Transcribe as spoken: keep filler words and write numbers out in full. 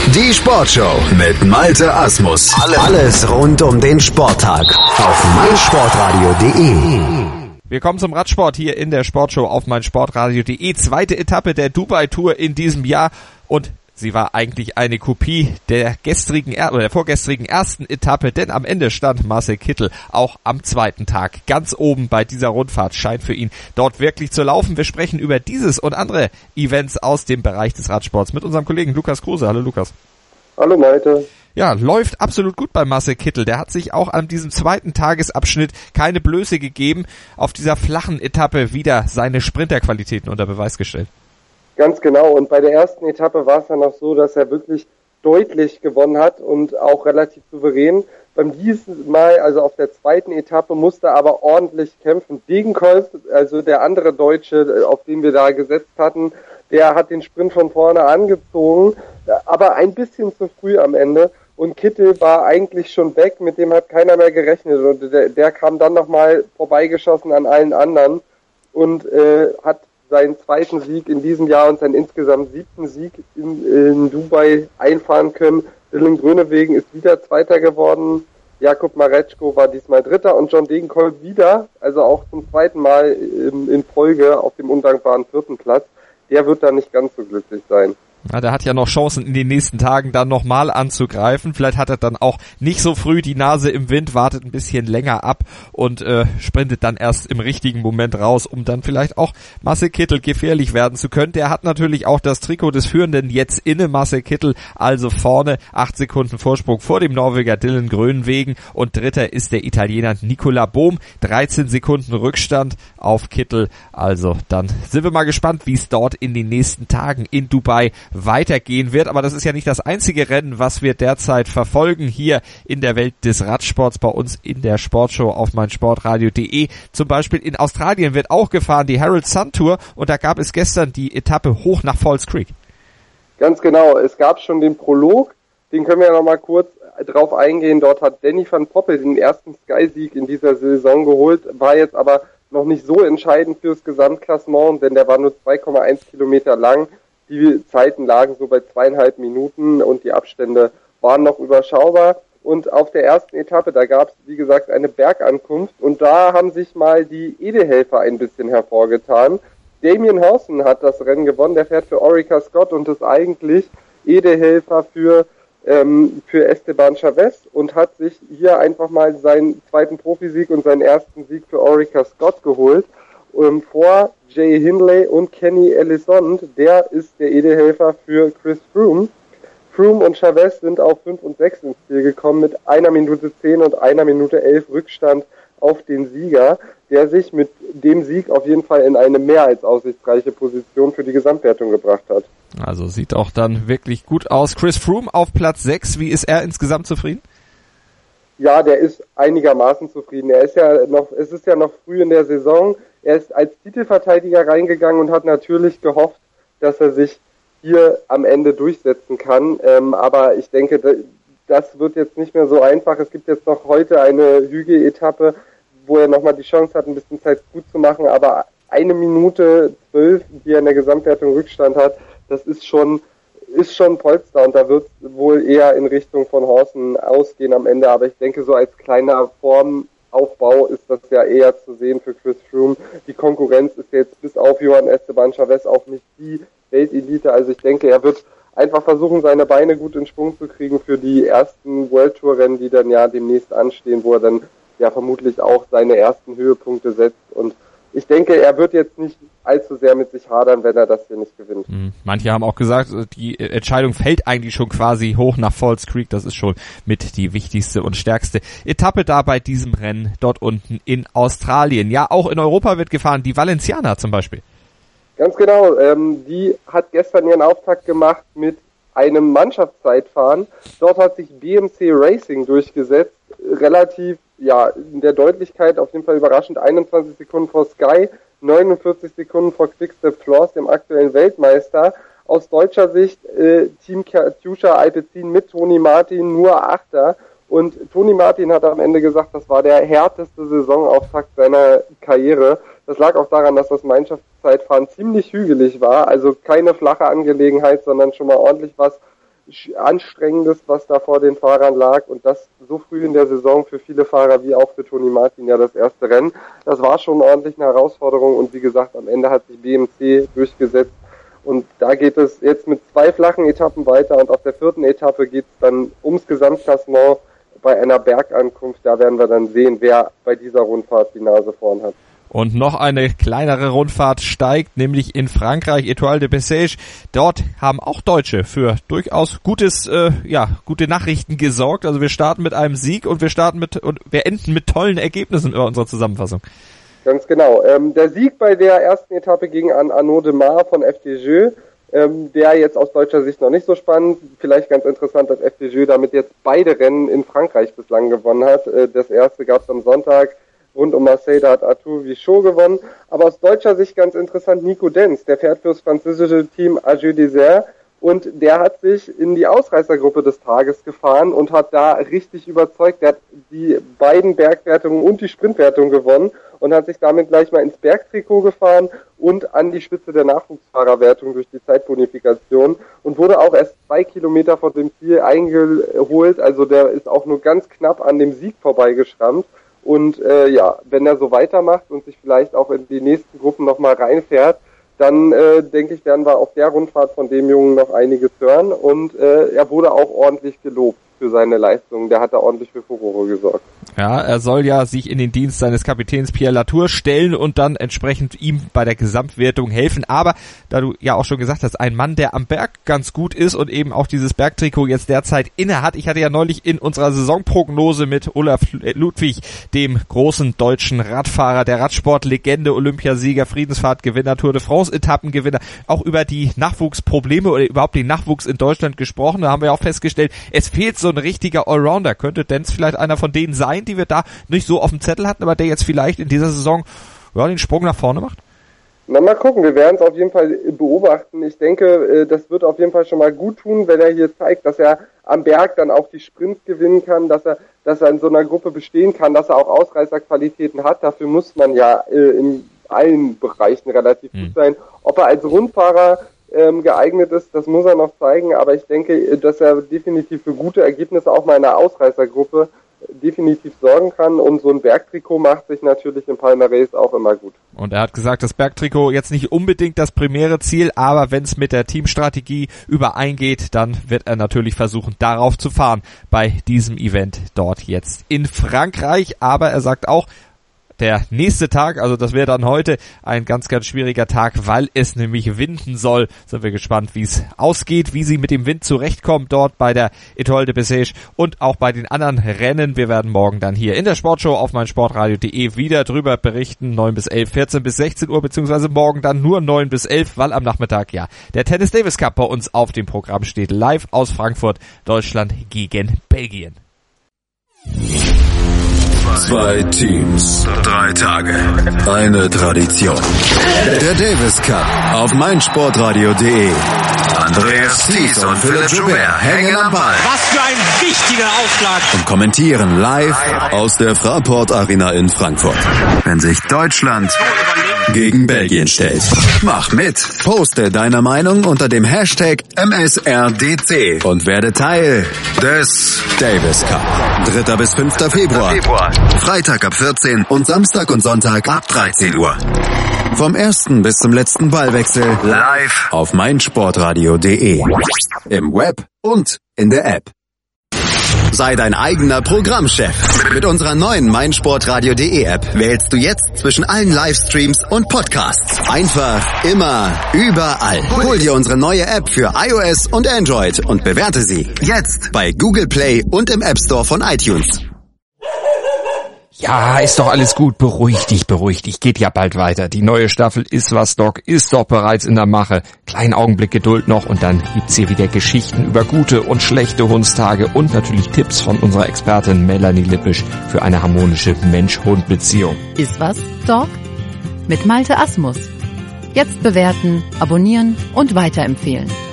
Die Sportshow mit Malte Asmus. Alles rund um den Sporttag auf meinsportradio punkt de. Wir kommen zum Radsport hier in der Sportshow auf meinsportradio punkt de. Zweite Etappe der Dubai-Tour in diesem Jahr und sie war eigentlich eine Kopie der gestrigen oder der vorgestrigen ersten Etappe, denn am Ende stand Marcel Kittel auch am zweiten Tag ganz oben bei dieser Rundfahrt. Scheint für ihn dort wirklich zu laufen. Wir sprechen über dieses und andere Events aus dem Bereich des Radsports mit unserem Kollegen Lukas Kruse. Hallo Lukas. Hallo Malte. Ja, läuft absolut gut bei Marcel Kittel. Der hat sich auch an diesem zweiten Tagesabschnitt keine Blöße gegeben. Auf dieser flachen Etappe wieder seine Sprinterqualitäten unter Beweis gestellt. Ganz genau. Und bei der ersten Etappe war es dann auch so, dass er wirklich deutlich gewonnen hat und auch relativ souverän. Beim diesen Mal, also auf der zweiten Etappe, musste er aber ordentlich kämpfen. Degenkolb, also der andere Deutsche, auf den wir da gesetzt hatten, der hat den Sprint von vorne angezogen, aber ein bisschen zu früh am Ende. Und Kittel war eigentlich schon weg, mit dem hat keiner mehr gerechnet. Und der, der kam dann nochmal vorbeigeschossen an allen anderen und äh, hat seinen zweiten Sieg in diesem Jahr und seinen insgesamt siebten Sieg in, in Dubai einfahren können. Dylan Groenewegen ist wieder Zweiter geworden. Jakub Mareczko war diesmal Dritter und John Degenkolb wieder, also auch zum zweiten Mal in, in Folge auf dem undankbaren vierten Platz. Der wird da nicht ganz so glücklich sein. Ja, der hat ja noch Chancen in den nächsten Tagen dann nochmal anzugreifen. Vielleicht hat er dann auch nicht so früh die Nase im Wind, wartet ein bisschen länger ab und äh, sprintet dann erst im richtigen Moment raus, um dann vielleicht auch Marcel Kittel gefährlich werden zu können. Der hat natürlich auch das Trikot des Führenden jetzt inne, Marcel Kittel, also vorne, acht Sekunden Vorsprung vor dem Norweger Dylan Groenewegen und Dritter ist der Italiener Nicola Bohm, dreizehn Sekunden Rückstand auf Kittel. Also dann sind wir mal gespannt, wie es dort in den nächsten Tagen in Dubai weitergehen wird, aber das ist ja nicht das einzige Rennen, was wir derzeit verfolgen hier in der Welt des Radsports bei uns in der Sportshow auf meinsportradio punkt de. Zum Beispiel in Australien wird auch gefahren die Herald Sun Tour und da gab es gestern die Etappe hoch nach Falls Creek. Ganz genau, es gab schon den Prolog, den können wir ja nochmal kurz drauf eingehen. Dort hat Danny van Poppel den ersten Sky-Sieg in dieser Saison geholt, war jetzt aber noch nicht so entscheidend fürs Gesamtklassement, denn der war nur zwei Komma eins Kilometer lang. Die Zeiten lagen so bei zweieinhalb Minuten und die Abstände waren noch überschaubar. Und auf der ersten Etappe, da gab es, wie gesagt, eine Bergankunft. Und da haben sich mal die Edelhelfer ein bisschen hervorgetan. Damien Hawson hat das Rennen gewonnen. Der fährt für Orica Scott und ist eigentlich Edelhelfer für, ähm, für Esteban Chavez und hat sich hier einfach mal seinen zweiten Profisieg und seinen ersten Sieg für Orica Scott geholt. Um, vor Jay Hindley und Kenny Elissonde, der ist der Edelhelfer für Chris Froome. Froome und Chavez sind auf fünf und sechs ins Ziel gekommen mit einer Minute zehn und einer Minute elf Rückstand auf den Sieger, der sich mit dem Sieg auf jeden Fall in eine mehr als aussichtsreiche Position für die Gesamtwertung gebracht hat. Also sieht auch dann wirklich gut aus. Chris Froome auf Platz sechs, wie ist er insgesamt zufrieden? Ja, der ist einigermaßen zufrieden. Er ist ja noch, es ist ja noch früh in der Saison. Er ist als Titelverteidiger reingegangen und hat natürlich gehofft, dass er sich hier am Ende durchsetzen kann. Ähm, aber ich denke, das wird jetzt nicht mehr so einfach. Es gibt jetzt noch heute eine Hügel-Etappe, wo er nochmal die Chance hat, ein bisschen Zeit gut zu machen. Aber eine Minute zwölf, die er in der Gesamtwertung Rückstand hat, das ist schon ist schon Polster und da wird wohl eher in Richtung von Hawson ausgehen am Ende. Aber ich denke, so als kleiner Formaufbau ist das ja eher zu sehen für Chris Froome. Die Konkurrenz ist jetzt bis auf Johann Esteban Chavez auch nicht die Weltelite. Also ich denke, er wird einfach versuchen, seine Beine gut in Schwung zu kriegen für die ersten World Tour Rennen, die dann ja demnächst anstehen, wo er dann ja vermutlich auch seine ersten Höhepunkte setzt. Und ich denke, er wird jetzt nicht allzu sehr mit sich hadern, wenn er das hier nicht gewinnt. Manche haben auch gesagt, die Entscheidung fällt eigentlich schon quasi hoch nach Falls Creek. Das ist schon mit die wichtigste und stärkste Etappe da bei diesem Rennen dort unten in Australien. Ja, auch in Europa wird gefahren, die Valenciana zum Beispiel. Ganz genau, ähm, die hat gestern ihren Auftakt gemacht mit einem Mannschaftszeitfahren. Dort hat sich B M C Racing durchgesetzt, relativ, ja, in der Deutlichkeit auf jeden Fall überraschend, einundzwanzig Sekunden vor Sky, neunundvierzig Sekunden vor Quick-Step Floors, dem aktuellen Weltmeister. Aus deutscher Sicht äh, Team Katusha Alpecin mit Toni Martin nur Achter. Und Toni Martin hat am Ende gesagt, das war der härteste Saisonauftakt seiner Karriere. Das lag auch daran, dass das Mannschaftszeitfahren ziemlich hügelig war, also keine flache Angelegenheit, sondern schon mal ordentlich was Anstrengendes, was da vor den Fahrern lag, und das so früh in der Saison für viele Fahrer wie auch für Toni Martin ja das erste Rennen. Das war schon ordentlich eine Herausforderung, und wie gesagt, am Ende hat sich B M C durchgesetzt, und da geht es jetzt mit zwei flachen Etappen weiter, und auf der vierten Etappe geht es dann ums Gesamtklassement bei einer Bergankunft. Da werden wir dann sehen, wer bei dieser Rundfahrt die Nase vorn hat. Und noch eine kleinere Rundfahrt steigt, nämlich in Frankreich, Étoile de Bessèges. Dort haben auch Deutsche für durchaus gutes, äh, ja, gute Nachrichten gesorgt. Also wir starten mit einem Sieg und wir starten mit und wir enden mit tollen Ergebnissen in unserer Zusammenfassung. Ganz genau. Ähm, der Sieg bei der ersten Etappe ging an Arnaud Demar von F D J. Ähm, der jetzt aus deutscher Sicht noch nicht so spannend. Vielleicht ganz interessant, dass F D J damit jetzt beide Rennen in Frankreich bislang gewonnen hat. Äh, das erste gab es am Sonntag. Rund um Marseille, da hat Arthur Vichot gewonnen. Aber aus deutscher Sicht ganz interessant, Nico Denz, der fährt fürs französische Team A G Desert, und der hat sich in die Ausreißergruppe des Tages gefahren und hat da richtig überzeugt. Der hat die beiden Bergwertungen und die Sprintwertung gewonnen und hat sich damit gleich mal ins Bergtrikot gefahren und an die Spitze der Nachwuchsfahrerwertung durch die Zeitbonifikation und wurde auch erst zwei Kilometer vor dem Ziel eingeholt. Also der ist auch nur ganz knapp an dem Sieg vorbeigeschrammt. Und äh, ja, wenn er so weitermacht und sich vielleicht auch in die nächsten Gruppen nochmal reinfährt, dann äh, denke ich, werden wir auf der Rundfahrt von dem Jungen noch einiges hören. Und äh, er wurde auch ordentlich gelobt für seine Leistungen. Der hat da ordentlich für Furore gesorgt. Ja, er soll ja sich in den Dienst seines Kapitäns Pierre Latour stellen und dann entsprechend ihm bei der Gesamtwertung helfen. Aber da du ja auch schon gesagt hast, ein Mann, der am Berg ganz gut ist und eben auch dieses Bergtrikot jetzt derzeit inne hat. Ich hatte ja neulich in unserer Saisonprognose mit Olaf Ludwig, dem großen deutschen Radfahrer, der Radsportlegende, Olympiasieger, Friedensfahrtgewinner, Tour de France Etappengewinner, auch über die Nachwuchsprobleme oder überhaupt den Nachwuchs in Deutschland gesprochen. Da haben wir auch festgestellt, es fehlt so ein richtiger Allrounder. Könnte Denz vielleicht einer von denen sein, die wir da nicht so auf dem Zettel hatten, aber der jetzt vielleicht in dieser Saison ja, den Sprung nach vorne macht? Na, mal gucken, wir werden es auf jeden Fall beobachten. Ich denke, das wird auf jeden Fall schon mal gut tun, wenn er hier zeigt, dass er am Berg dann auch die Sprints gewinnen kann, dass er, dass er in so einer Gruppe bestehen kann, dass er auch Ausreißerqualitäten hat. Dafür muss man ja äh, in allen Bereichen relativ mhm. gut sein. Ob er als Rundfahrer ähm, geeignet ist, das muss er noch zeigen, aber ich denke, dass er definitiv für gute Ergebnisse auch mal in einer Ausreißergruppe definitiv sorgen kann, und so ein Bergtrikot macht sich natürlich im Palmares auch immer gut. Und er hat gesagt, das Bergtrikot jetzt nicht unbedingt das primäre Ziel, aber wenn es mit der Teamstrategie übereingeht, dann wird er natürlich versuchen, darauf zu fahren bei diesem Event dort jetzt in Frankreich. Aber er sagt auch, der nächste Tag, also das wäre dann heute, ein ganz, ganz schwieriger Tag, weil es nämlich winden soll. Sind wir gespannt, wie es ausgeht, wie sie mit dem Wind zurechtkommt dort bei der Étoile de Bessèges und auch bei den anderen Rennen. Wir werden morgen dann hier in der Sportshow auf meinsportradio punkt de wieder drüber berichten, neun bis elf, vierzehn bis sechzehn Uhr, beziehungsweise morgen dann nur neun bis elf, weil am Nachmittag ja der Tennis Davis Cup bei uns auf dem Programm steht, live aus Frankfurt, Deutschland gegen Belgien. Zwei Teams, drei Tage, eine Tradition. Der Davis Cup auf meinsportradio punkt de. Andreas Thies und Philipp Joubert hängen am Ball. Was für ein wichtiger Aufschlag. Und kommentieren live aus der Fraport Arena in Frankfurt. Wenn sich Deutschland gegen Belgien stellt. Mach mit. Poste deine Meinung unter dem Hashtag M S R D C und werde Teil des Davis Cup. dritter bis fünfter Februar. Freitag ab vierzehn und Samstag und Sonntag ab dreizehn Uhr. Vom ersten bis zum letzten Ballwechsel live auf meinsportradio punkt de. Im Web und in der App. Sei dein eigener Programmchef. Mit unserer neuen meinsportradio punkt de App wählst du jetzt zwischen allen Livestreams und Podcasts. Einfach, immer, überall. Hol dir unsere neue App für iOS und Android und bewerte sie jetzt bei Google Play und im App Store von iTunes. Ja, ist doch alles gut. Beruhig dich, beruhig dich. Geht ja bald weiter. Die neue Staffel Ist was Doc ist doch bereits in der Mache. Kleinen Augenblick Geduld noch und dann gibt's hier wieder Geschichten über gute und schlechte Hundstage und natürlich Tipps von unserer Expertin Melanie Lippisch für eine harmonische Mensch-Hund-Beziehung. Ist was, Doc? Mit Malte Asmus. Jetzt bewerten, abonnieren und weiterempfehlen.